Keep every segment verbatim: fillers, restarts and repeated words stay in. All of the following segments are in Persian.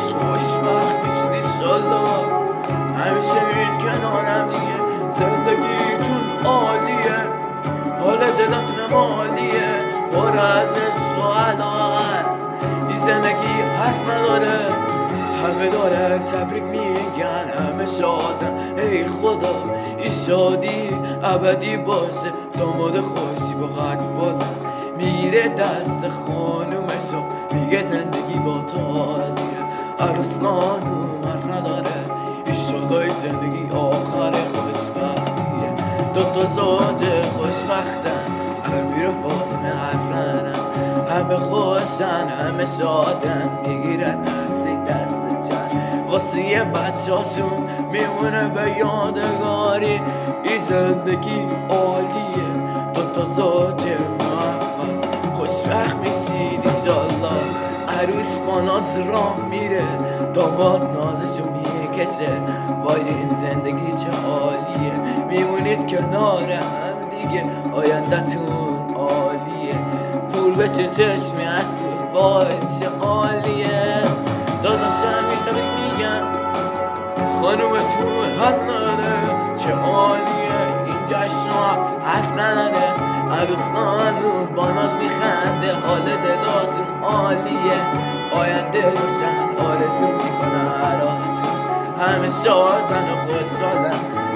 خوشبخت میشید ایشالله، همیشه میرید کنارم دیگه. زندگیتون عالیه، حال دلاتون عالیه، پر از عشق و علاقه. این زندگی حرف نداره، همه دارن تبریک میگن، همه شادن. ای خدا این شادی ابدی باشه. داماد خوشی با قد بالا میگیره دست خانومشو، میگه زندگی با تو عالیه. عروس خانوم حرف نداره، ایشالله این زندگی آخر خوشبختیه. دوتا زوج خوشبختن، امیر و فاطمه حرفنن، همه خوشن همه شادن، میگیرن عکسی دست چند واسه یه بچه هاشون میمونه به یادگاری. این زندگی عالیه، دوتا زوج موفق خوشبخت میشید ایشالله. عروس با ناز راه میره، داماد نازشو میکشه. وای این زندگی چه عالیه، میمونید کنار هم دیگه، آینده‌تون عالیه. کور بشه چشمی اصول، وای چه عالیه. داداشم میتبک میگم خانومتون حد نداره، چه عالیه. این جشنات حرف نداره، عروس خانوم با ناز میخنده، حال دلاتون عالیه. آینده روشن آرزو میکنه براتون، همه شادن و خوشحالن.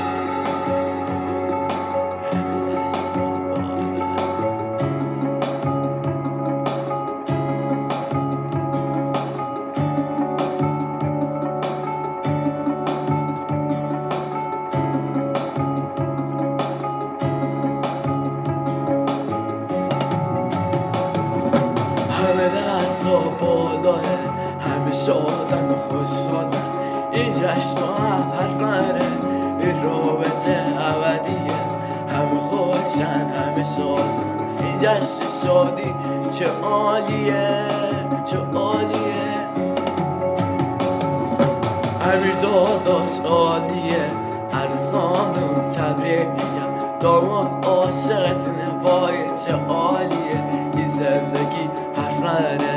همه دستا بالاه، همه شادن و خوشحالن. این جشن و حرف نره، این رابطه ابدیه. همه خوشن همه شادن، این جشن شادی چه عالیه چه عالیه. امیر داداش عالیه، عروس خانوم تبریک میگم، داماد عاشقتونه، وای چه عالیه. این زندگی حرف نداره،